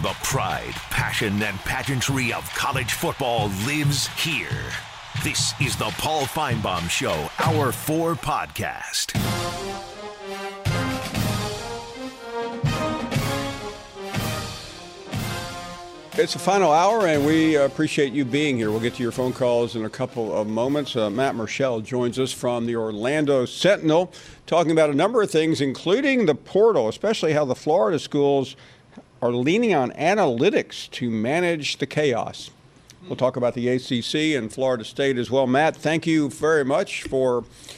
The pride, passion, and pageantry of college football lives here. This is the Paul Finebaum Show, Hour 4 podcast. It's the final hour, and we appreciate you being here. We'll get to your phone calls in a couple of moments. Matt Murschel joins us from the Orlando Sentinel, talking about a number of things, including the portal, especially how the Florida schools are leaning on analytics to manage the chaos. We'll talk about the ACC and Florida State as well. Matt, thank you very much for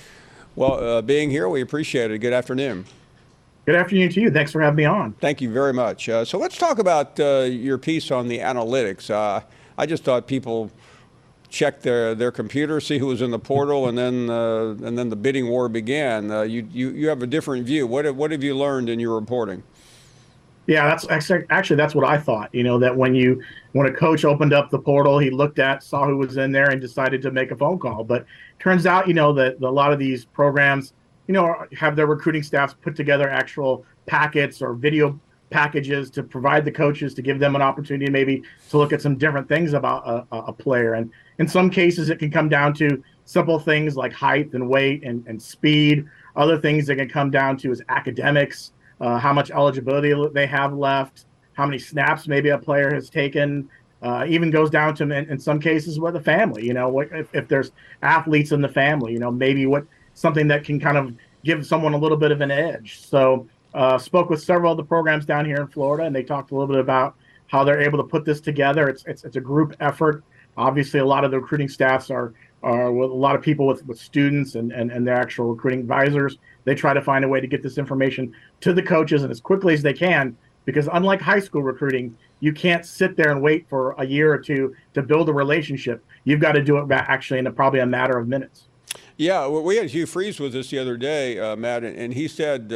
being here. We appreciate it. Good afternoon. Good afternoon to you. Thanks for having me on. Thank you very much. So let's talk about your piece on the analytics. I just thought people check their computer, see who was in the portal, and then the bidding war began. You have a different view. What have you learned in your reporting? Yeah, that's what I thought. You know, that when a coach opened up the portal, he looked at, saw who was in there, and decided to make a phone call. But turns out, that a lot of these programs, have their recruiting staffs put together actual packets or video packages to provide the coaches, to give them an opportunity maybe to look at some different things about a player. And in some cases, it can come down to simple things like height and weight and speed. Other things that can come down to is academics, how much eligibility they have left, how many snaps maybe a player has taken. Even goes down to, in some cases, with the family. If there's athletes in the family, maybe something that can kind of give someone a little bit of an edge. So spoke with several of the programs down here in Florida, and they talked a little bit about how they're able to put this together. It's a group effort. Obviously, a lot of the recruiting staffs are with a lot of people with students and their actual recruiting advisors. They try to find a way to get this information to the coaches and as quickly as they can, because unlike high school recruiting, you can't sit there and wait for a year or two to build a relationship. You've got to do it actually in probably a matter of minutes. Yeah, well, we had Hugh Freeze with us the other day, Matt, and he said,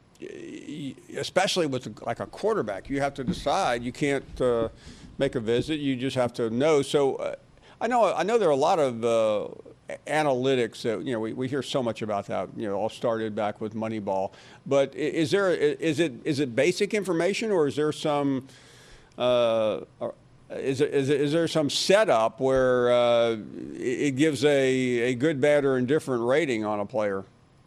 especially with like a quarterback, you have to decide. You can't make a visit. You just have to know. So I know there are a lot of analytics that we hear so much about that. All started back with Moneyball. But is it basic information, or is there some Is there some setup where it gives a good, bad, or indifferent rating on a player?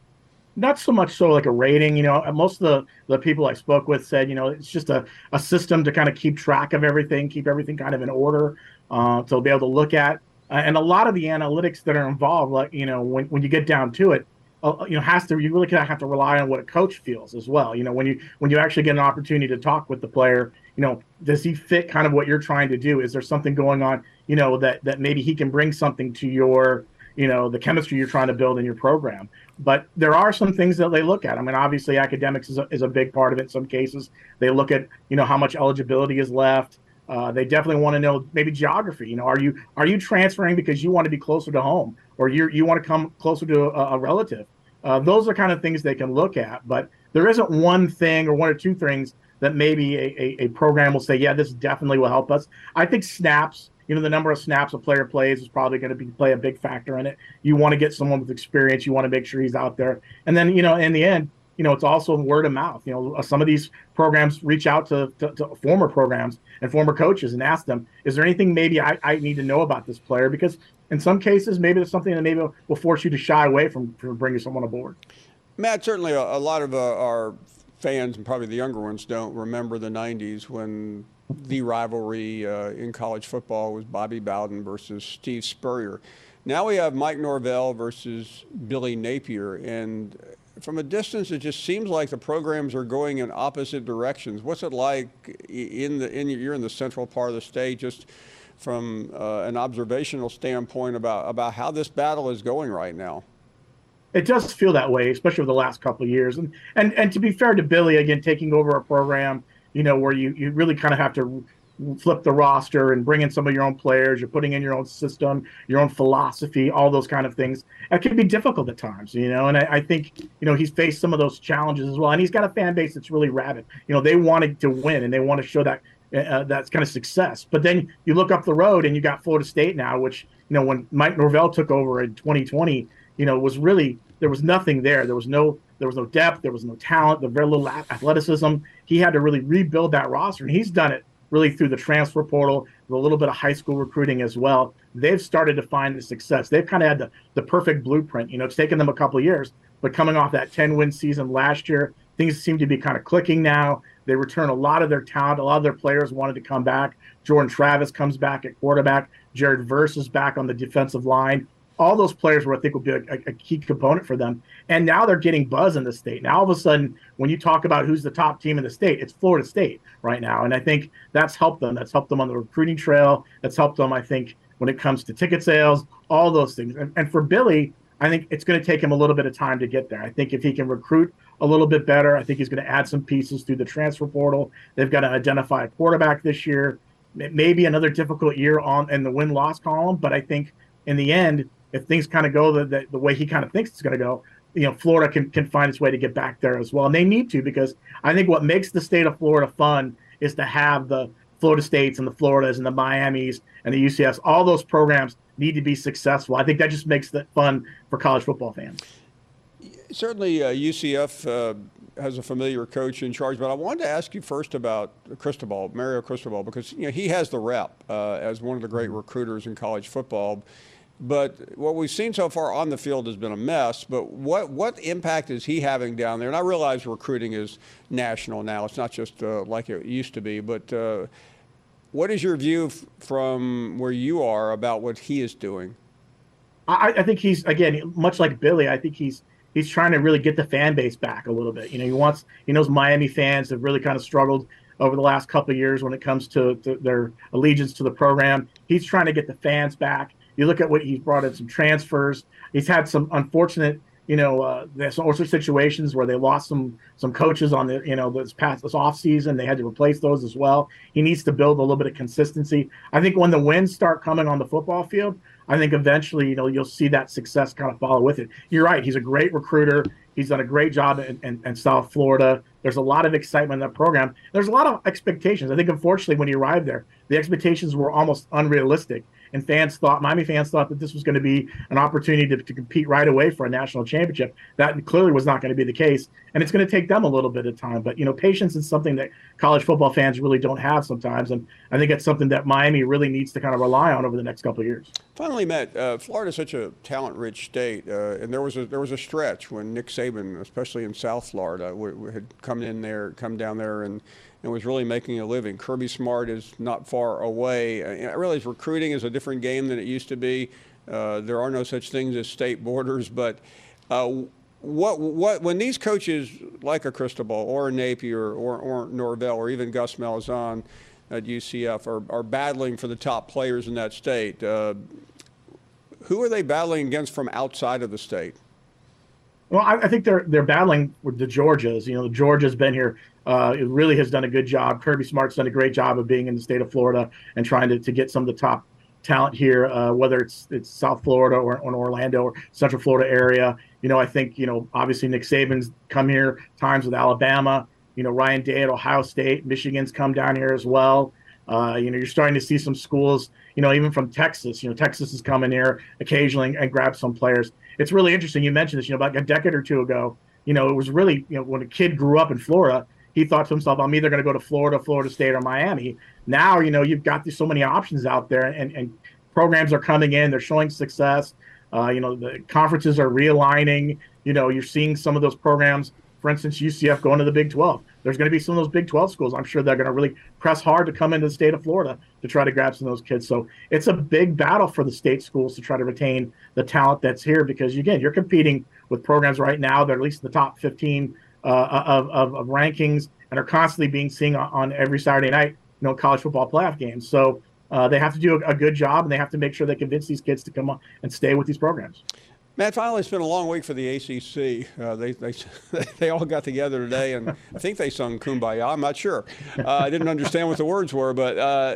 Not so much so like a rating. Most of the people I spoke with said, it's just a system to kind of keep track of everything, keep everything kind of in order, to be able to look at. And a lot of the analytics that are involved, like, when you get down to it, you really kind of have to rely on what a coach feels as well. When you actually get an opportunity to talk with the player, does he fit kind of what you're trying to do? Is there something going on, that maybe he can bring something to your, the chemistry you're trying to build in your program? But there are some things that they look at. I mean, obviously academics is a big part of it. In some cases, they look at, how much eligibility is left. They definitely want to know maybe geography. Are you transferring because you want to be closer to home, or you want to come closer to a relative? Those are kind of things they can look at. But there isn't one thing or one or two things that maybe a program will say, yeah, this definitely will help us. I think snaps, the number of snaps a player plays is probably going to play a big factor in it. You want to get someone with experience. You want to make sure he's out there. And then, in the end, it's also word of mouth. Some of these programs reach out to former programs and former coaches and ask them, is there anything maybe I need to know about this player? Because in some cases, maybe there's something that maybe will force you to shy away from bringing someone aboard. Matt, certainly a lot of our fans, and probably the younger ones, don't remember the 90s when the rivalry in college football was Bobby Bowden versus Steve Spurrier. Now we have Mike Norvell versus Billy Napier, and from a distance, it just seems like the programs are going in opposite directions. What's it like you're in the central part of the state, just from an observational standpoint about how this battle is going right now? It does feel that way, especially over the last couple of years. And to be fair to Billy, again, taking over a program, where you really kind of have to flip the roster and bring in some of your own players, you're putting in your own system, your own philosophy, all those kind of things. It can be difficult at times, and I think, he's faced some of those challenges as well. And he's got a fan base that's really rabid. They wanted to win and they want to show that that's kind of success. But then you look up the road and you got Florida State now, which, when Mike Norvell took over in 2020, was really, there was nothing there. There was no depth. There was no talent, the very little athleticism. He had to really rebuild that roster, and he's done it really through the transfer portal, with a little bit of high school recruiting as well, they've started to find the success. They've kind of had the perfect blueprint. It's taken them a couple of years, but coming off that 10-win season last year, things seem to be kind of clicking now. They return a lot of their talent. A lot of their players wanted to come back. Jordan Travis comes back at quarterback. Jared Verse is back on the defensive line. All those players were, I think, will be a key component for them. And now they're getting buzz in the state. Now, all of a sudden, when you talk about who's the top team in the state, it's Florida State right now. And I think that's helped them. That's helped them on the recruiting trail. That's helped them, I think, when it comes to ticket sales, all those things. And for Billy, I think it's going to take him a little bit of time to get there. I think if he can recruit a little bit better, I think he's going to add some pieces through the transfer portal. They've got to identify a quarterback this year. Maybe another difficult year in the win-loss column, but I think in the end, if things kind of go the way he kind of thinks it's going to go, Florida can find its way to get back there as well. And they need to, because I think what makes the state of Florida fun is to have the Florida States and the Floridas and the Miamis and the UCFs. All those programs need to be successful. I think that just makes it fun for college football fans. Certainly, UCF has a familiar coach in charge, but I wanted to ask you first about Mario Cristobal, because he has the rep as one of the great recruiters in college football. But what we've seen so far on the field has been a mess. But what impact is he having down there? And I realize recruiting is national now. It's not just like it used to be. But what is your view from where you are about what he is doing? I think he's, again, much like Billy, I think he's trying to really get the fan base back a little bit. He knows Miami fans have really kind of struggled over the last couple of years when it comes to their allegiance to the program. He's trying to get the fans back. You look at what he's brought in, some transfers. He's had some unfortunate, there's also situations where they lost some coaches on this off season. They had to replace those as well. He needs to build a little bit of consistency. I think when the wins start coming on the football field, I think eventually, you'll see that success kind of follow with it. You're right. He's a great recruiter. He's done a great job in South Florida. There's a lot of excitement in that program. There's a lot of expectations. I think, unfortunately, when he arrived there, the expectations were almost unrealistic. And Miami fans thought that this was going to be an opportunity to compete right away for a national championship. That clearly was not going to be the case. And it's going to take them a little bit of time. But, patience is something that college football fans really don't have sometimes. And I think it's something that Miami really needs to kind of rely on over the next couple of years. Finally, Matt, Florida is such a talent-rich state. And there was a stretch when Nick Saban, especially in South Florida, had come down there and was really making a living. Kirby Smart is not far away. I realize recruiting is a different game than it used to be. There are no such things as state borders. But when these coaches like a Cristobal or a Napier or Norvell or even Gus Malzahn at UCF are battling for the top players in that state, who are they battling against from outside of the state? Well, I think they're battling with the Georgias. The Georgia's been here. It really has done a good job. Kirby Smart's done a great job of being in the state of Florida and trying to get some of the top talent here, whether it's South Florida or Orlando or Central Florida area. I think, obviously Nick Saban's come here times with Alabama. Ryan Day at Ohio State. Michigan's come down here as well. You're starting to see some schools, even from Texas. Texas is coming here occasionally and grab some players. It's really interesting. You mentioned this, about a decade or two ago, it was really, when a kid grew up in Florida, he thought to himself, I'm either going to go to Florida, Florida State, or Miami. Now, you've got so many options out there, and programs are coming in. They're showing success. The conferences are realigning. You're seeing some of those programs, for instance, UCF going to the Big 12. There's going to be some of those Big 12 schools. I'm sure they're going to really press hard to come into the state of Florida to try to grab some of those kids. So it's a big battle for the state schools to try to retain the talent that's here because, again, you're competing with programs right now that are at least in the top 15 of rankings and are constantly being seen on every Saturday night, college football playoff games. So they have to do a good job, and they have to make sure they convince these kids to come on and stay with these programs. Matt, finally, it's been a long week for the ACC. They all got together today, and I think they sung Kumbaya. I'm not sure. I didn't understand what the words were, but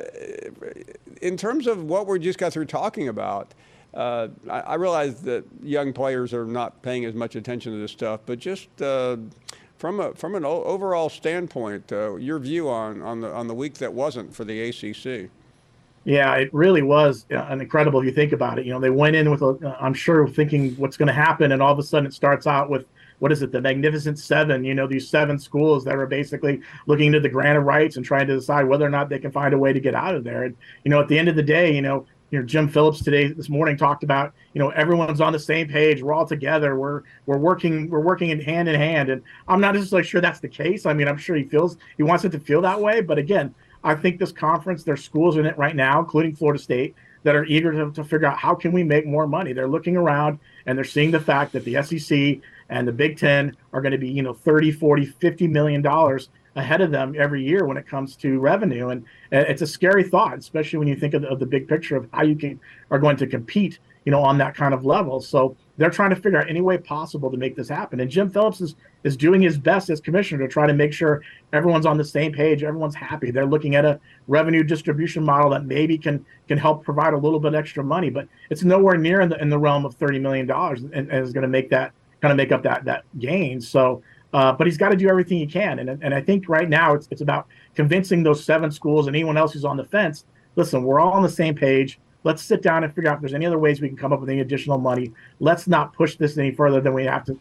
in terms of what we just got through talking about, I realize that young players are not paying as much attention to this stuff, but just from an overall standpoint, your view on the week that wasn't for the ACC. Yeah, it really was incredible if you think about it. They went in with, I'm sure, thinking what's going to happen, and all of a sudden it starts out with what is it, the Magnificent Seven, these 7 schools that are basically looking into the grant of rights and trying to decide whether or not they can find a way to get out of there. And, at the end of the day, Jim Phillips this morning talked about, everyone's on the same page. We're all together. We're working in hand. And I'm not necessarily sure that's the case. I mean, I'm sure he wants it to feel that way. But again, I think this conference, there's schools in it right now, including Florida State, that are eager to figure out how can we make more money. They're looking around and they're seeing the fact that the SEC and the Big Ten are going to be, $30, $40, $50 million ahead of them every year when it comes to revenue. And it's a scary thought, especially when you think of the big picture of how you are going to compete, on that kind of level. So they're trying to figure out any way possible to make this happen. And Jim Phillips is doing his best as commissioner to try to make sure everyone's on the same page, everyone's happy. They're looking at a revenue distribution model that maybe can help provide a little bit extra money, but it's nowhere near in the realm of $30 million and is going to make up that gain. So, but he's got to do everything he can. And I think right now it's about convincing those 7 schools and anyone else who's on the fence, listen, we're all on the same page. Let's sit down and figure out if there's any other ways we can come up with any additional money. Let's not push this any further than we have to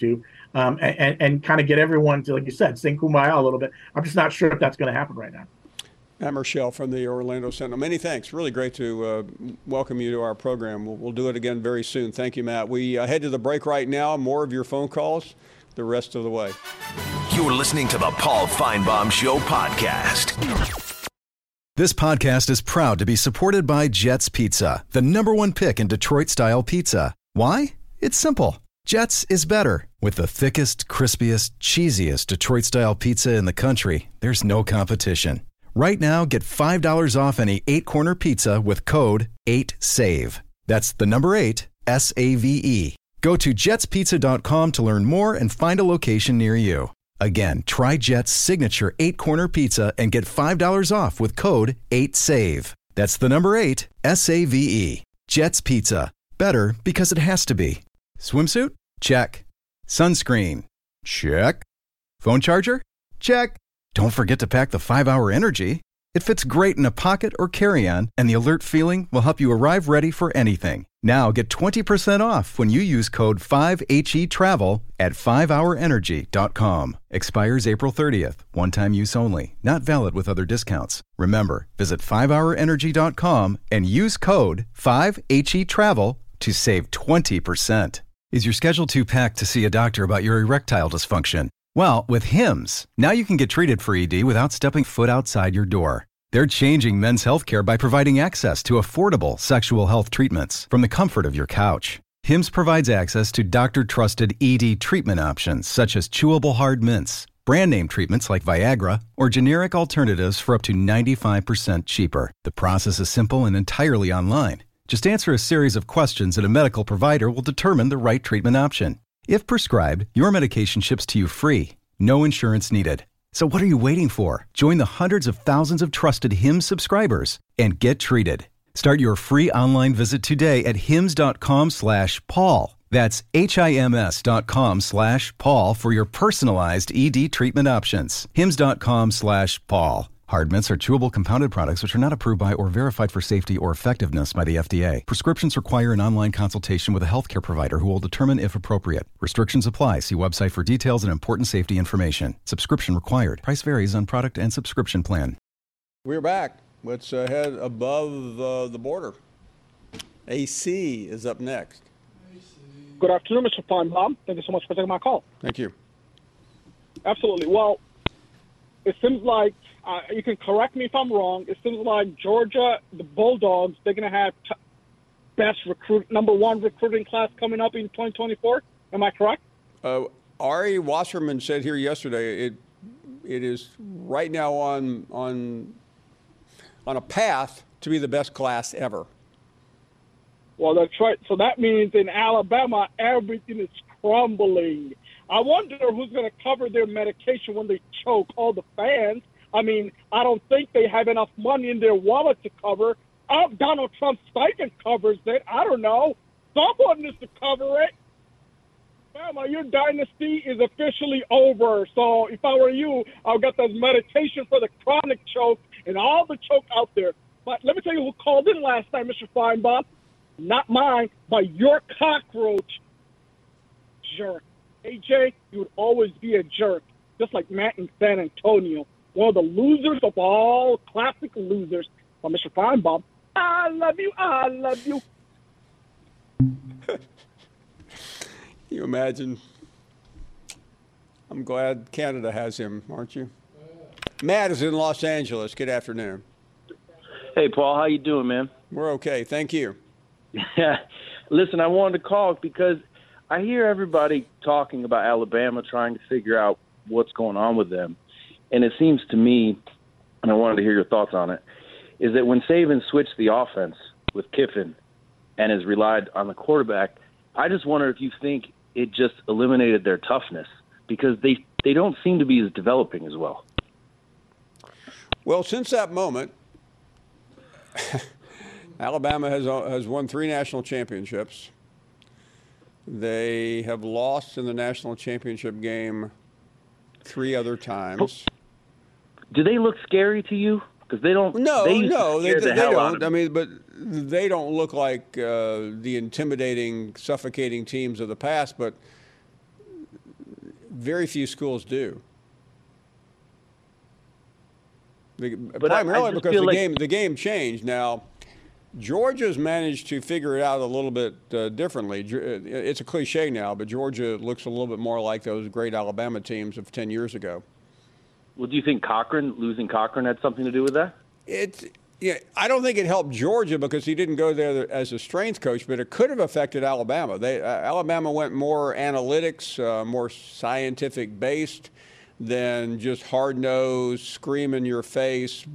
and kind of get everyone to, like you said, sing Kumbaya a little bit. I'm just not sure if that's going to happen right now. Matt Murschel from the Orlando Sentinel. Many thanks. Really great to welcome you to our program. We'll do it again very soon. Thank you, Matt. We head to the break right now. More of your phone calls the rest of the way. You're listening to the Paul Feinbaum Show podcast. This podcast is proud to be supported by Jets Pizza, the #1 pick in Detroit-style pizza. Why? It's simple. Jets is better. With the thickest, crispiest, cheesiest Detroit-style pizza in the country, there's no competition. Right now, get $5 off any 8-corner pizza with code 8SAVE. That's the number 8, S-A-V-E. Go to jetspizza.com to learn more and find a location near you. Again, try Jet's signature 8-corner pizza and get $5 off with code 8SAVE. That's the number 8, S-A-V-E. Jet's Pizza. Better because it has to be. Swimsuit? Check. Sunscreen? Check. Phone charger? Check. Don't forget to pack the 5-Hour Energy. It fits great in a pocket or carry-on, and the alert feeling will help you arrive ready for anything. Now get 20% off when you use code 5HETRAVEL at 5hourenergy.com. Expires April 30th. One-time use only. Not valid with other discounts. Remember, visit 5hourenergy.com and use code 5HETRAVEL to save 20%. Is your schedule too packed to see a doctor about your erectile dysfunction? Well, with Hims, now you can get treated for ED without stepping foot outside your door. They're changing men's healthcare by providing access to affordable sexual health treatments from the comfort of your couch. Hims provides access to doctor-trusted ED treatment options such as chewable hard mints, brand name treatments like Viagra, or generic alternatives for up to 95% cheaper. The process is simple and entirely online. Just answer a series of questions and a medical provider will determine the right treatment option. If prescribed, your medication ships to you free. No insurance needed. So what are you waiting for? Join the hundreds of thousands of trusted Hims subscribers and get treated. Start your free online visit today at hims.com/Paul. That's HIMS.com/Paul for your personalized ED treatment options. hims.com/Paul. Hard mints are chewable compounded products which are not approved by or verified for safety or effectiveness by the FDA. Prescriptions require an online consultation with a healthcare provider who will determine if appropriate. Restrictions apply. See website for details and important safety information. Subscription required. Price varies on product and subscription plan. We're back. Let's head above the border. AC is up next. Good afternoon, Mr. Feinbaum. Thank you so much for taking my call. Thank you. Absolutely. Well, it seems like, you can correct me if I'm wrong, it seems like Georgia, the Bulldogs, they're going to have number 1 recruiting class coming up in 2024. Am I correct? Ari Wasserman said here yesterday it is right now on a path to be the best class ever. Well, that's right. So that means in Alabama, everything is crumbling. I wonder who's going to cover their medication when they choke all the fans. I mean, I don't think they have enough money in their wallet to cover. Donald Trump's stipend covers it. I don't know. Someone needs to cover it. Alabama, your dynasty is officially over. So if I were you, I'll get those medication for the chronic choke and all the choke out there. But let me tell you who called in last night, Mr. Feinbaum. Not mine, but your cockroach jerk. AJ, you would always be a jerk, just like Matt in San Antonio. One of the losers of all classic losers. But Mr. Feinbaum, I love you, I love you. Can you imagine? I'm glad Canada has him, aren't you? Matt is in Los Angeles. Good afternoon. Hey, Paul. How you doing, man? We're okay. Thank you. Listen, I wanted to call because I hear everybody talking about Alabama trying to figure out what's going on with them. And it seems to me, and I wanted to hear your thoughts on it, is that when Saban switched the offense with Kiffin and has relied on the quarterback, I just wonder if you think it just eliminated their toughness because they don't seem to be as developing as well. Well, since that moment, Alabama has won 3 national championships. They have lost in the national championship game 3 other times. Do they look scary to you? Because they don't. No, they don't. I mean, but they don't look like the intimidating, suffocating teams of the past. But very few schools do. Primarily because the game changed. Now, Georgia's managed to figure it out a little bit differently. It's a cliche now, but Georgia looks a little bit more like those great Alabama teams of 10 years ago. Well, do you think losing Cochran had something to do with that? I don't think it helped Georgia because he didn't go there as a strength coach, but it could have affected Alabama. Alabama went more analytics, more scientific based than just hard-nosed, scream-in-your-face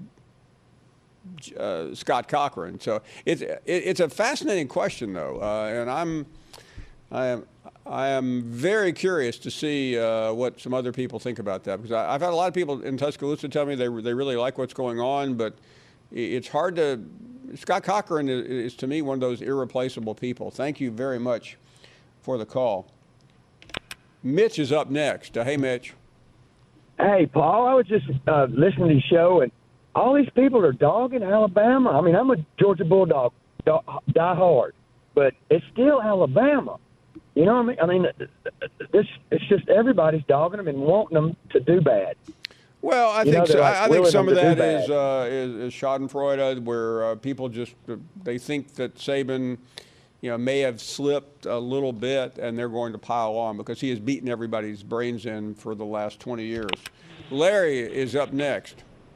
Scott Cochran. So it's a fascinating question, though, and I am very curious to see what some other people think about that, because I've had a lot of people in Tuscaloosa tell me they really like what's going on, but it's hard to. Scott Cochran is to me one of those irreplaceable people. Thank you very much for the call. Mitch is up next. Hey, Mitch. Hey, Paul, I was just listening to the show, and all these people are dogging Alabama. I mean, I'm a Georgia Bulldog, die hard, but it's still Alabama. You know what I mean? I mean, it's just everybody's dogging them and wanting them to do bad. Well, I think so. I think some of that is Schadenfreude, where people just they think that Saban, may have slipped a little bit, and they're going to pile on because he has beaten everybody's brains in for the last 20 years. Larry is up next.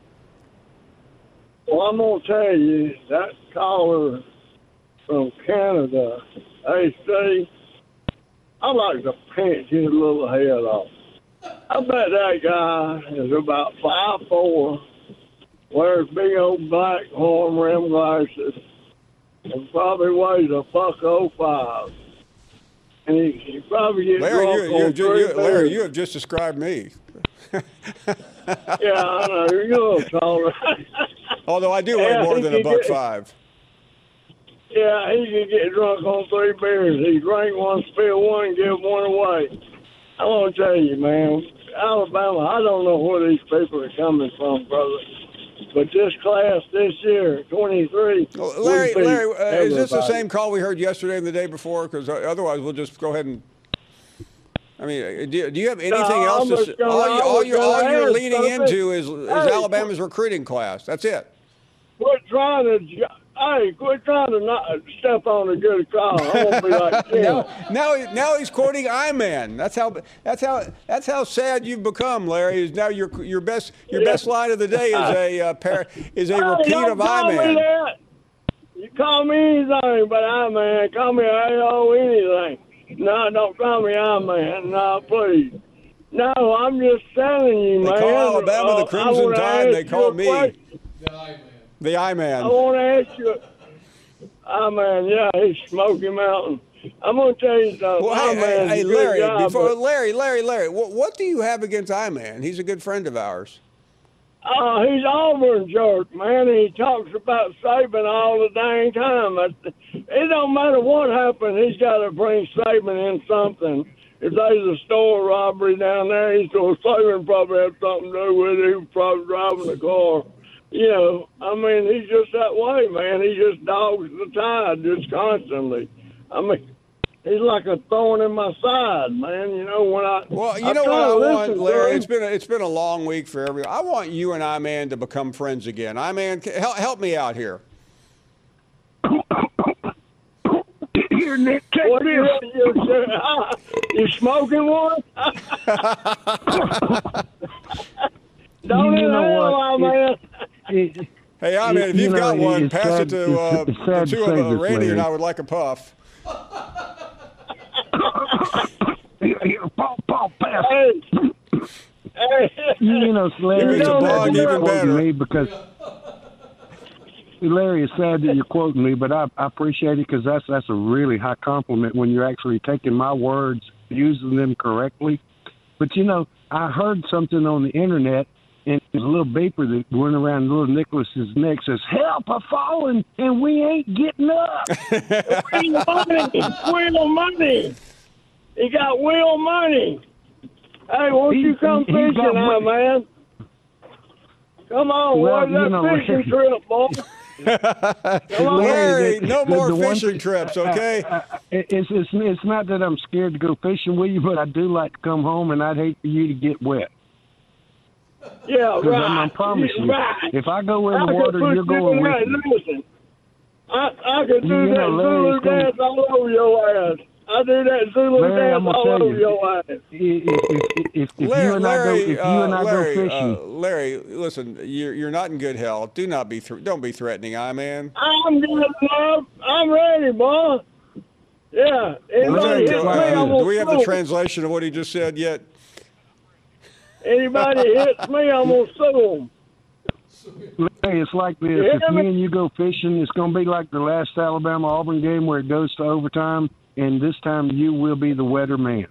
Well, I'm going to tell you, that caller from Canada, AC, I like to pinch his little head off. I bet that guy is about 5'4", wears big old black horn rim glasses, and probably weighs a $1.05. And he probably gets Larry, you have just described me. Yeah, I know. You're a little taller. Although I do weigh more than $1.05. Yeah, he can get drunk on 3 beers. He drank one, spill one, and give one away. I want to tell you, man, Alabama, I don't know where these people are coming from, brother. But this class this year, 23. Larry, is this the same call we heard yesterday and the day before? Because otherwise we'll just go ahead and I mean, do you have anything else to say? All you're leaning into is Alabama's recruiting class. That's it. Quit trying to not step on a good call. I won't be like Tim. now he's quoting I-Man. That's how sad you've become, Larry. Is now your best line of the day is a repeat of I-Man. You call me anything but I-Man. Call me AO anything. No, don't call me I-Man. No, please. No, I'm just telling you, man. They call Alabama the Crimson Tide. They call me the I-Man. I want to ask you, I-Man, yeah, he's Smoky Mountain. I'm going to tell you something. Well, hey, Larry, what do you have against I-Man? He's a good friend of ours. He's Auburn jerk, man. He talks about Saban all the dang time. It don't matter what happened. He's got to bring Saban in something. If there's a store robbery down there, Saban probably had something to do with it. He was probably driving the car. I mean, he's just that way, man. He just dogs the Tide just constantly. I mean, he's like a thorn in my side, man. You know, when I Well, you know what I want, Larry? It's been a long week for everyone. I want you and I-Man to become friends again. I-Man, help me out here. Here, Nick, take What this. you smoking one? Don't You know what? man. Hey, I-Man, if you've got one, pass it to it's sad the two to say of this, Randy, and Larry. I would like a puff. Here, Paul, pass. Hey. You know, Larry, If it's a bug, even better. me because Larry, it's sad that you're quoting me, but I appreciate it because that's a really high compliment when you're actually taking my words, using them correctly. But, you know, I heard something on the internet, and there's a little beeper that went around little Nicholas's neck, says, "Help, I've fallen, and we ain't getting up." Wheel money. He got wheel money. Hey, won't you come fishing now, man? Come on, Well, where's that you know, fishing trip, boy? Come on. Larry, no more the one fishing thing- trips, okay? It's not that I'm scared to go fishing with you, but I do like to come home, and I'd hate for you to get wet. Yeah, Because right. I promise you, Right. if I go in I the could water, put you're going you in with that. me. Listen, I could do You that know, Larry, Zulu it's gonna- dance all over your ass. I do that Zulu Larry, dance I'm gonna all tell over you. your ass. If you and I go fishing, Larry, listen, you're not in good health. Do not be don't be threatening, I-Man. I'm good enough. I'm ready, boy. Yeah. Anybody hits me, I'm Do we have the gonna sue 'em. translation of what he just said yet? Anybody hits me, I'm gonna sue them. Larry, it's like this. You If hear me? me and you go fishing, it's going to be like the last Alabama-Auburn game where it goes to overtime, and this time you will be the wetter man.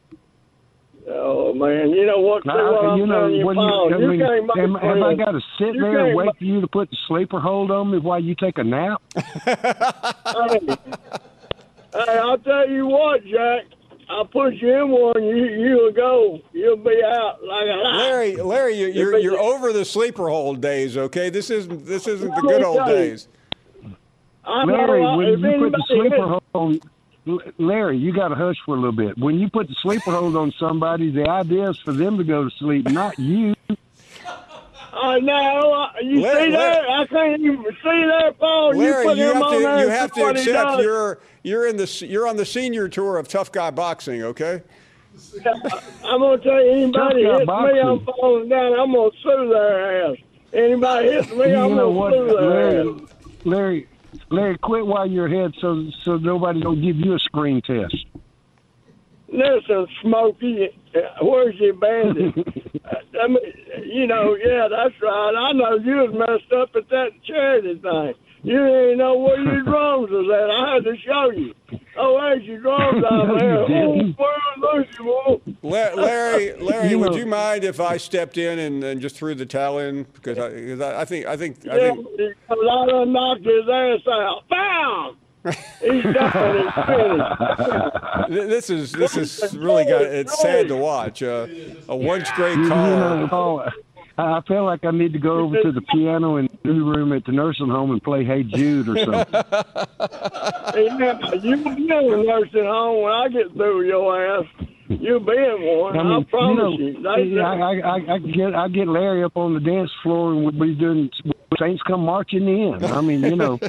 Oh man, you know what? See what I'm telling you, Paul. You can't make have I friends. got to sit You there and can't wait make- for you to put the sleeper hold on me while you take a nap? Hey, I'll tell you what, Jack. I'll put you in one. You'll go. You'll be out like a light. Larry, you're over the sleeper hold days, okay? This isn't the good old days. I know, Larry, when if you put the anybody sleeper hits- hold on, Larry, you got to hush for a little bit. When you put the sleeper hold on somebody, the idea is for them to go to sleep, not you. I know. You see that? I can't even see that, Paul. Larry, you put him on there. you have to what he accept does. you're on the senior tour of Tough Guy Boxing, okay? I'm gonna tell you, anybody Tough guy hits me, I'm boxing. falling down. I'm gonna sue their ass. Anybody hits me, I'm You know gonna what, sue their ass. Larry, quit while you're ahead so nobody don't give you a screen test. Listen, Smokey, where's your bandit? I mean, you know, yeah, that's right. I know you was messed up at that charity thing. You didn't even know where your drums was at. I had to show you. Oh, there's your drums out there. didn't. Oh, where's Larry, You would know- you mind if I stepped in and just threw the towel in because I think Yeah, because I done knocked his ass out. Bam! He's done. He's finished. this is really it's sad to watch. A one straight You call. know, Paul, I feel like I need to go over to the piano in the new room at the nursing home and play Hey Jude or something. Yeah, you be in a nursing home when I get through your ass. You'll be in one. I promise you. I get Larry up on the dance floor and we'll be doing Saints Come Marching In. I mean, anything.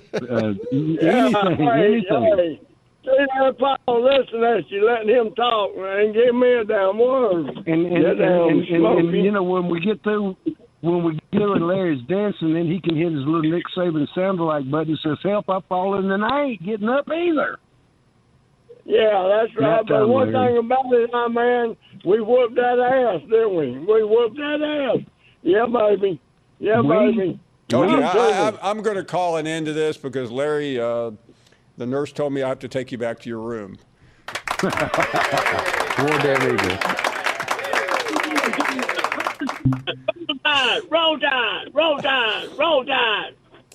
Hey. See that, Paul? Listen to you, letting him talk, man. Give me a damn word. And you know, when we get through and Larry's dancing, then he can hit his little Nick Saban sound-alike button that says, "Help, I've fallen, and I ain't getting up either." Yeah, that's right. That But time, one Larry. thing about it, man, we whooped that ass, didn't we? We whooped that ass. Yeah, baby. Yeah, baby. Okay, I'm going to call an end to this because Larry, the nurse told me I have to take you back to your room. Poor damn eagle. Roll Tide.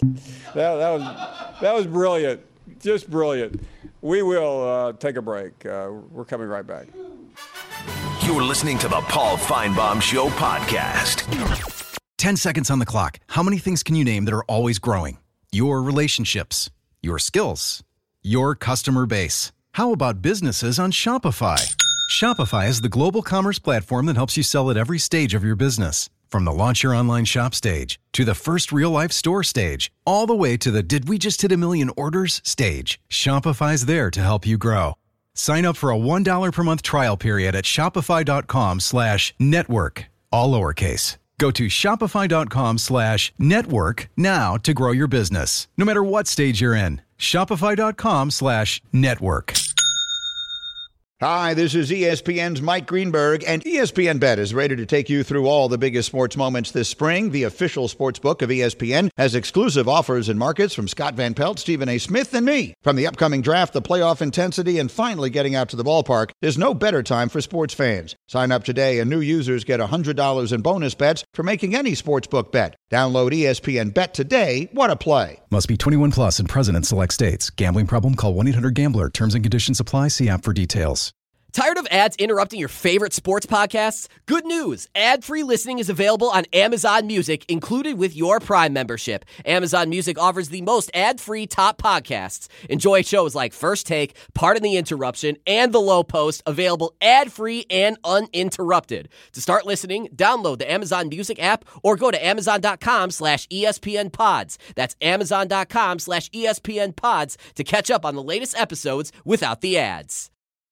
That was brilliant, just brilliant. We will take a break. We're coming right back. You're listening to the Paul Feinbaum Show podcast. 10 seconds on the clock. How many things can you name that are always growing? Your relationships, your skills, your customer base. How about businesses on Shopify? Shopify is the global commerce platform that helps you sell at every stage of your business. From the launch your online shop stage, to the first real-life store stage, all the way to the did we just hit a million orders stage. Shopify's there to help you grow. Sign up for a $1 per month trial period at shopify.com/network, all lowercase. Go to shopify.com/network now to grow your business, no matter what stage you're in. Shopify.com/network. Hi, this is ESPN's Mike Greenberg, and ESPN Bet is ready to take you through all the biggest sports moments this spring. The official sports book of ESPN has exclusive offers and markets from Scott Van Pelt, Stephen A. Smith, and me. From the upcoming draft, the playoff intensity, and finally getting out to the ballpark, there's no better time for sports fans. Sign up today, and new users get $100 in bonus bets for making any sportsbook bet. Download ESPN Bet today. What a play. Must be 21 plus and present in select states. Gambling problem? Call 1-800-GAMBLER. Terms and conditions apply. See app for details. Tired of ads interrupting your favorite sports podcasts? Good news! Ad-free listening is available on Amazon Music, included with your Prime membership. Amazon Music offers the most ad-free top podcasts. Enjoy shows like First Take, Pardon the Interruption, and The Low Post, available ad-free and uninterrupted. To start listening, download the Amazon Music app or go to amazon.com/ESPNpods. That's amazon.com/ESPNpods to catch up on the latest episodes without the ads.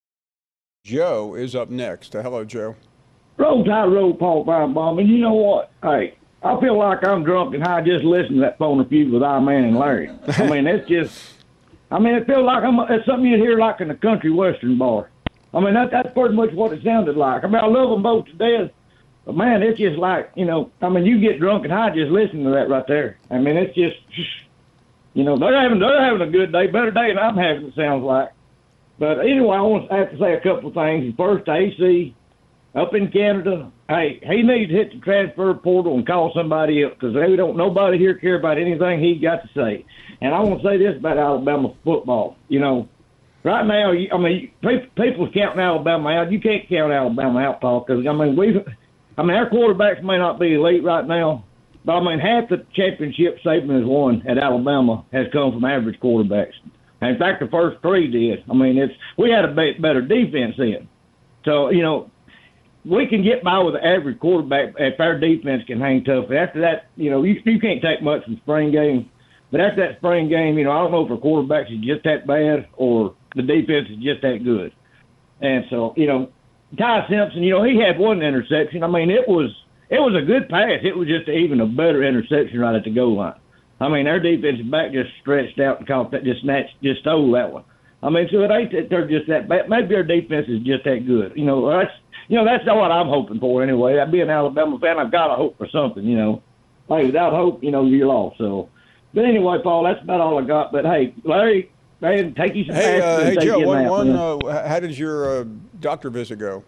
Joe is up next. Hello, Joe. Roll Tide, roll Paul Finebaum. And you know what? Hey, I feel like I'm drunk and high just listening to that phone feud with our man and Larry. I mean, it's just, it feels like it's something you'd hear like in a country western bar. I mean, that's pretty much what it sounded like. I mean, I love them both to death. But, man, it's just like, you get drunk and high just listening to that right there. I mean, it's just, they're having a good day, better day than I'm having, it sounds like. But anyway, I have to say a couple of things. First, AC up in Canada, hey, he needs to hit the transfer portal and call somebody else because nobody here care about anything he got to say. And I want to say this about Alabama football. Right now, people's counting Alabama out. You can't count Alabama out, Paul, because our quarterbacks may not be elite right now, but half the championship Saban has won at Alabama has come from average quarterbacks. In fact, the first three did. We had a better defense then. So, we can get by with an average quarterback if our defense can hang tough. After that, you can't take much from spring game. But after that spring game, I don't know if our quarterbacks is just that bad or the defense is just that good. And so, Ty Simpson, he had one interception. It was a good pass. It was just even a better interception right at the goal line. Our defensive back just stretched out and caught that, just stole that one. So it ain't that they're just that bad. Maybe our defense is just that good. That's not what I'm hoping for anyway. I'd be an Alabama fan. I've got to hope for something, Hey, without hope, you're lost. So, but anyway, Paul, that's about all I got. But hey, Larry, take you some Hey, Joe, how did your doctor visit go?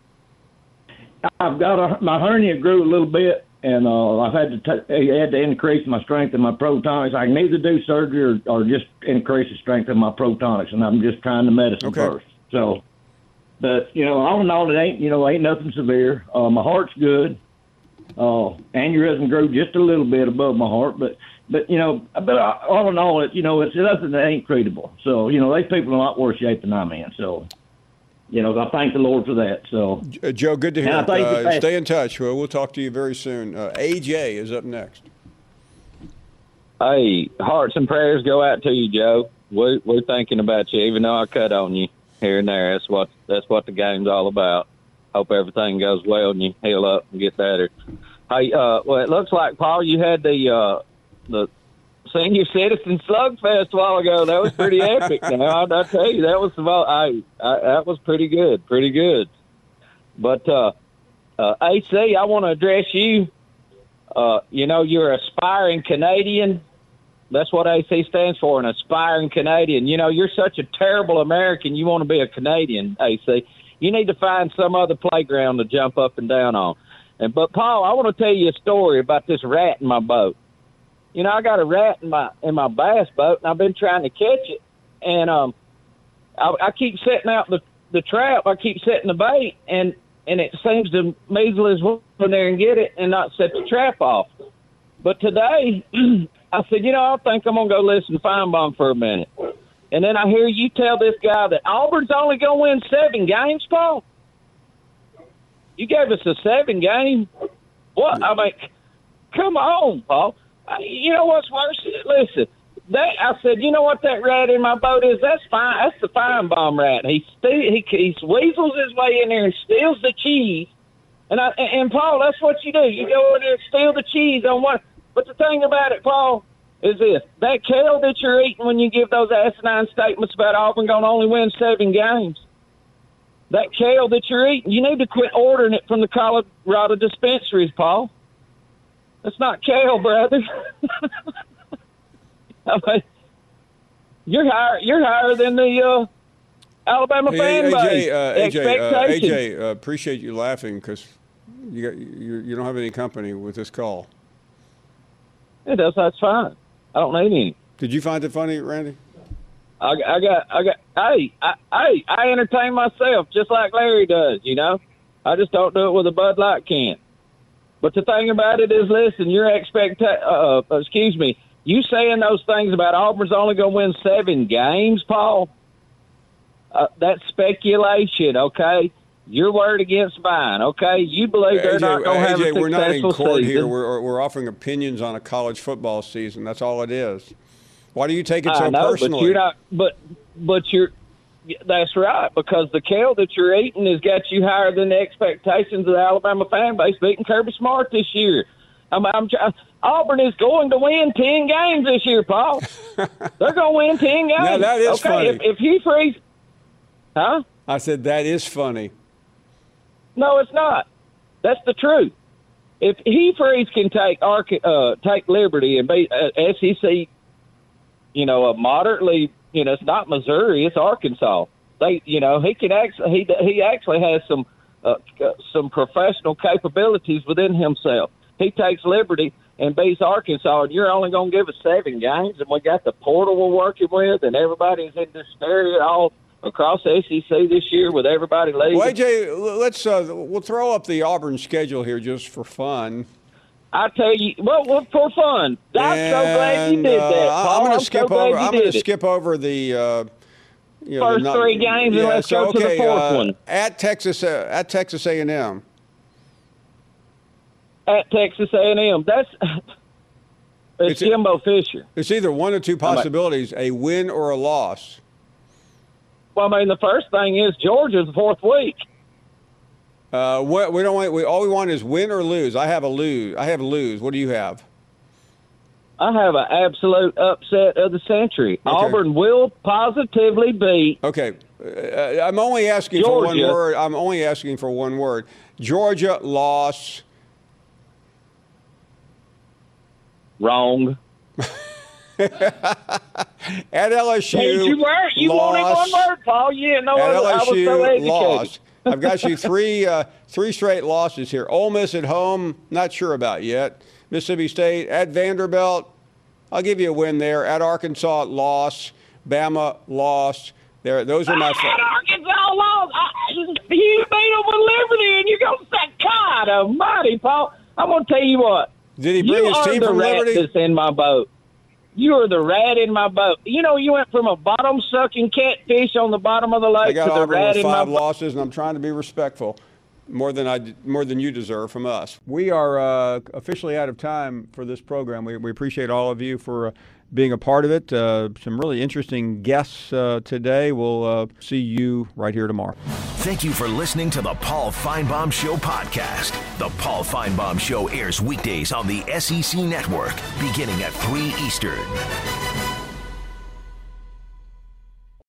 I've got my hernia grew a little bit. And I've had to increase my strength in my protonics. I can either do surgery or just increase the strength of my protonics, and I'm just trying the medicine first. So, but all in all, it ain't nothing severe. My heart's good. Aneurysm grew just a little bit above my heart, but all in all, it's nothing that ain't treatable. So these people are in a lot worse shape than I'm in. So. I thank the Lord for that. So, Joe, good to hear. Stay in touch. We'll talk to you very soon. AJ is up next. Hey, hearts and prayers go out to you, Joe. We're thinking about you, even though I cut on you here and there. That's what the game's all about. Hope everything goes well and you heal up and get better. Hey, it looks like, Paul, you had the Senior Citizen Slugfest a while ago. That was pretty epic. Now I tell you, that was that was pretty good. But AC, I want to address you. You're aspiring Canadian. That's what AC stands for, an aspiring Canadian. You're such a terrible American. You want to be a Canadian, AC. You need to find some other playground to jump up and down on. But Paul, I want to tell you a story about this rat in my boat. I got a rat in my bass boat, and I've been trying to catch it. And I keep setting out the trap. I keep setting the bait, and it seems to measle his hook in there and get it and not set the trap off. But today, I said, I think I'm going to go listen to Finebaum for a minute. And then I hear you tell this guy that Auburn's only going to win 7 games, Paul. You gave us a 7-game. What? I mean, come on, Paul. You know what's worse? Listen, I said, you know what that rat in my boat is? That's fine. That's the Feinbaum rat. He weasels his way in there and steals the cheese. And Paul, that's what you do. You go in there and steal the cheese on one. But the thing about it, Paul, is this. That kale that you're eating when you give those asinine statements about Auburn going to only win 7 games, that kale that you're eating, you need to quit ordering it from the Colorado dispensaries, Paul. That's not kale, brother. I mean, you're higher than the Alabama fan base. AJ, appreciate you laughing because you don't have any company with this call. That's fine. I don't need any. Did you find it funny, Randy? I entertain myself just like Larry does, you know. I just don't do it with a Bud Light can. But the thing about it is, listen, you saying those things about Auburn's only going to win 7 games, Paul, that's speculation, okay? Your word against mine, okay? You believe they're not going to have a successful we're not in court season. here. We're offering opinions on a college football season. That's all it is. Why do you take it so personally? But you're that's right, because the kale that you're eating has got you higher than the expectations of the Alabama fan base beating Kirby Smart this year. Auburn is going to win 10 games this year, Paul. They're going to win 10 games. Now, that is funny. If Hugh Freeze, huh? I said that is funny. No, it's not. That's the truth. If Hugh Freeze can take Liberty and beat SEC, moderately, it's not Missouri, it's Arkansas. He actually has some professional capabilities within himself. He takes Liberty and beats Arkansas, and you're only going to give us 7 games, and we got the portal we're working with, and everybody's in hysteria all across the SEC this year with everybody leaving. Well, AJ, we'll throw up the Auburn schedule here just for fun. I tell you, well, for fun. I'm so glad you did that, Paul. I'm going to skip over the first 3 games, and let's go to the 4th one. At Texas A&M. At Texas A&M. It's Jimbo Fisher. It's either one or two possibilities: a win or a loss. Well, I mean, the first thing is Georgia's the 4th week. All we want is win or lose. I have lose. What do you have? I have an absolute upset of the century. Okay. Auburn will positively beat. Okay, I'm only asking for one word. I'm only asking for one word. Georgia loss. Wrong. At LSU, hey, you wanted one word, Paul. You know at LSU, I was so educated. Lost. I've got you three straight losses here. Ole Miss at home, not sure about yet. Mississippi State at Vanderbilt, I'll give you a win there. At Arkansas, loss. Bama, loss. Those are my. At Arkansas, loss. You beat them with Liberty, and you're going to say, God Almighty, Paul. I'm going to tell you what. Did he bring his team from Liberty? You are the rat that's in my boat. You are the rat in my boat. You went from a bottom-sucking catfish on the bottom of the lake to the rat in my boat. I got 5 losses, and I'm trying to be respectful, more than you deserve from us. We are officially out of time for this program. We appreciate all of you for being a part of it. Some really interesting guests today. We'll see you right here tomorrow. Thank you for listening to the Paul Feinbaum Show podcast. The Paul Feinbaum Show airs weekdays on the SEC Network, beginning at 3 Eastern.